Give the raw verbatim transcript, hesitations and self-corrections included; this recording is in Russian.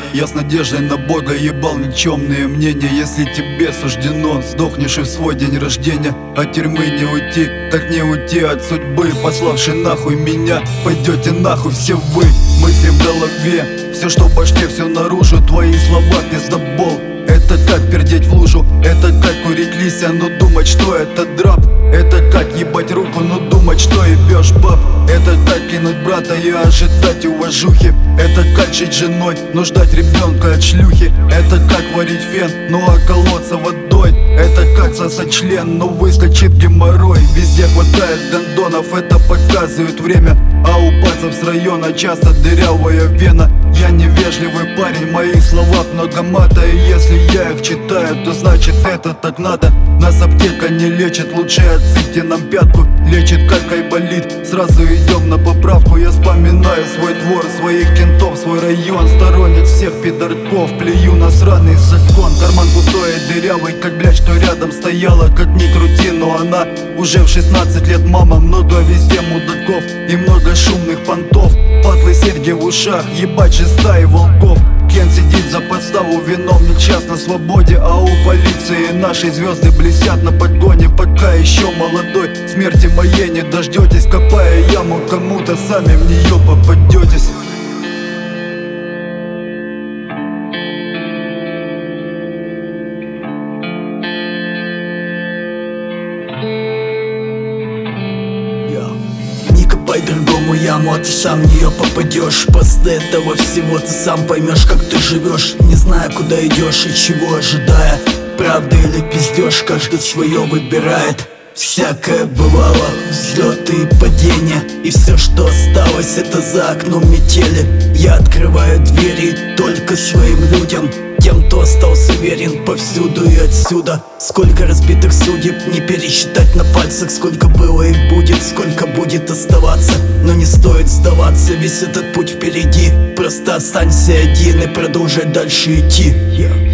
Я с надеждой на Бога ебал никчемные мнения. Если тебе суждено, сдохнешь и в свой день рождения. От тюрьмы не уйти, так не уйти от судьбы, пославший нахуй меня. Пойдете нахуй все вы, мысли в голове, все что в башке, все наружу. Твои слова пиздобол. Это как пердеть в лужу, это как курить листья, но думать, что это драп. Это как ебать руку, но думать, что ебешь баб. Это как кинуть брата и ожидать уважухи. Это как жить женой, но ждать ребенка от шлюхи. Это как варить фен, ну а колоться водой. Это как сосать член, но выскочит геморрой. Везде хватает гондонов, это показывает время. А у пальцев с района часто дырявая вена. Я невежливый парень, мои слова много мата. И если я их читаю, то значит это так надо. Нас аптека не лечит, лучше отсыпьте нам пятку. Лечит как айболит, сразу идем на поправку. Я вспоминаю свой двор, своих кентов, свой район. Сторонник всех пидорков, плюю на сраный закон. Карман пустой и дырявый, как блядь, что рядом стояла. Как ни крути, но она уже в шестнадцать лет мама. Много везде мудаков и много шумных понтов. Патлы, серьги в ушах, ебать же стаи волков. Кен сидит за подставу, виновник час на свободе. А у полиции наши звезды блестят на погоне. Пока еще молодой, смерти моей не дождетесь. Копая яму кому-то, сами в нее попадетесь. Не копай другому яму, а ты сам в нее попадешь. После этого всего ты сам поймешь, как ты живешь. Не зная, куда идешь и чего ожидая. Правда или пиздеж, каждый свое выбирает. Всякое бывало, взлеты и падения. И все, что осталось, это за окном метели. Я открываю двери только своим людям, тем, кто остался верен повсюду и отсюда. Сколько разбитых судеб не пересчитать на пальцах. Сколько было и будет, сколько будет оставаться. Но не стоит сдаваться, весь этот путь впереди. Просто останься один и продолжай дальше идти. yeah.